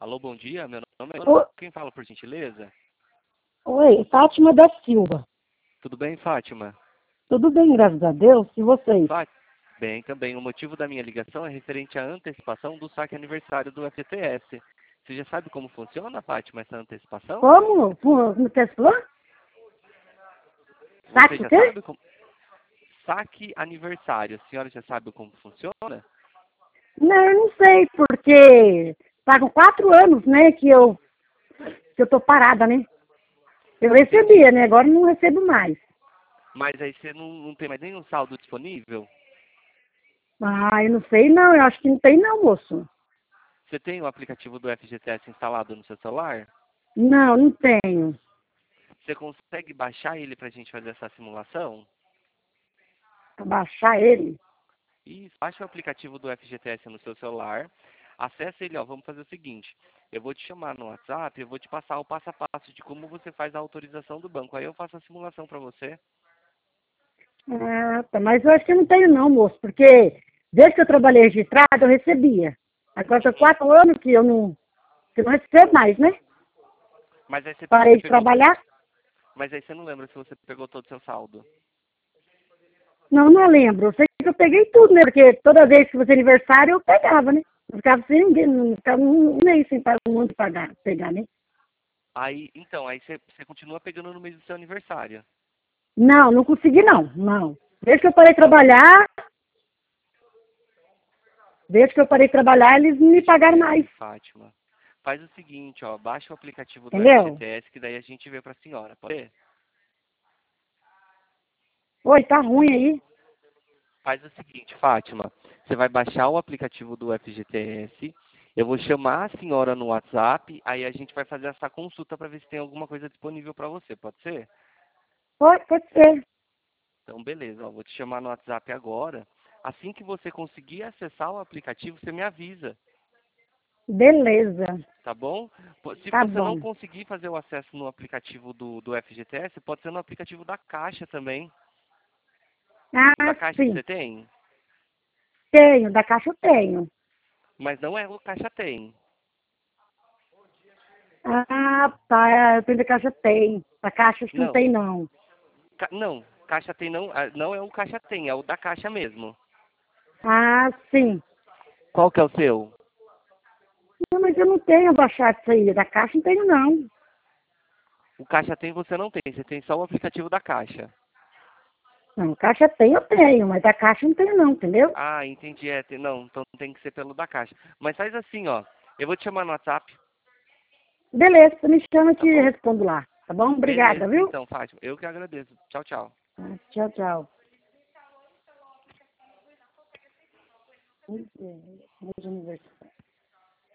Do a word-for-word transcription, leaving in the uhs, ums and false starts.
Alô, bom dia. Meu nome é... O- Quem fala, por gentileza? Oi, Fátima da Silva. Tudo bem, Fátima? Tudo bem, graças a Deus. E vocês? Fá- Bem, também. O motivo da minha ligação é referente à antecipação do saque aniversário do F G T S. Você já sabe como funciona, Fátima, essa antecipação? Como? Como que você falou? Você Sabe o já quê? sabe como... Saque aniversário. A senhora já sabe como funciona? Não, eu não sei, porque fazem quatro anos, né, que eu, que eu tô parada, né? Eu recebia, né? Agora eu não recebo mais. Mas aí você não, não tem mais nenhum saldo disponível? Ah, eu não sei não, eu acho que não tem não, moço. Você tem o aplicativo do F G T S instalado no seu celular? Não, não tenho. Você consegue baixar ele para a gente fazer essa simulação? Pra baixar ele. Isso, baixa o aplicativo do F G T S no seu celular, acessa ele, ó, vamos fazer o seguinte, eu vou te chamar no WhatsApp, eu vou te passar o passo a passo de como você faz a autorização do banco, aí eu faço a simulação para você. Ah, tá, mas eu acho que eu não tenho não, moço, porque desde que eu trabalhei registrado, eu recebia. Agora tem Uhum. quatro anos que eu não, que eu não recebo mais, né? Mas aí você, Parei você de pegou todo, trabalhar. mas aí você não lembra se você pegou todo o seu saldo. Não, não lembro. Eu sei que eu peguei tudo, né? Porque toda vez que fosse aniversário, eu pegava, né? Eu ficava sem ninguém, não ficava um mês sem pagar, um monte de pagar, pegar, né? Aí, então, aí você, você continua pegando no mês do seu aniversário. Não, não consegui não, não. Desde que eu parei de Então, trabalhar, desde que eu parei de trabalhar, eles não me deixa eu pagaram ver mais, aqui, Fátima. Faz o seguinte, ó, baixa o aplicativo do entendeu? F G T S, que daí a gente vê para a senhora, pode ser? Oi, tá ruim aí. Faz o seguinte, Fátima, você vai baixar o aplicativo do F G T S, eu vou chamar a senhora no WhatsApp, aí a gente vai fazer essa consulta para ver se tem alguma coisa disponível para você, pode ser? Pode, pode ser. Então, beleza, ó, vou te chamar no WhatsApp agora. Assim que você conseguir acessar o aplicativo, você me avisa, Beleza, tá bom? Pô, se tá você não bom. conseguir fazer o acesso no aplicativo do, do F G T S, pode ser no aplicativo da Caixa também. O da Ah, Caixa sim, você tem? tenho, da caixa eu tenho. Mas não é o Caixa Tem. Ah, tá, eu tenho da caixa tem. Da caixa acho que não Não. tem não. Ca- não, Caixa Tem não, ah, não é o Caixa Tem, é o da Caixa mesmo. Ah, sim. Qual que é o seu? Não, mas eu não tenho baixado isso aí. Da caixa não tenho, não. O Caixa Tem você não tem, você tem só o aplicativo da Caixa. Não, caixa tem, eu tenho, mas da caixa não tenho, não, entendeu? Ah, entendi, é, tem- não, então tem que ser pelo da Caixa. Mas faz assim, ó, eu vou te chamar no WhatsApp, Beleza, você me chama que tá eu bom? respondo lá. Tá bom? Obrigada, Beleza, viu? então, Fátima, eu que agradeço. Tchau, tchau. Ah, tchau, tchau. Mês de aniversário.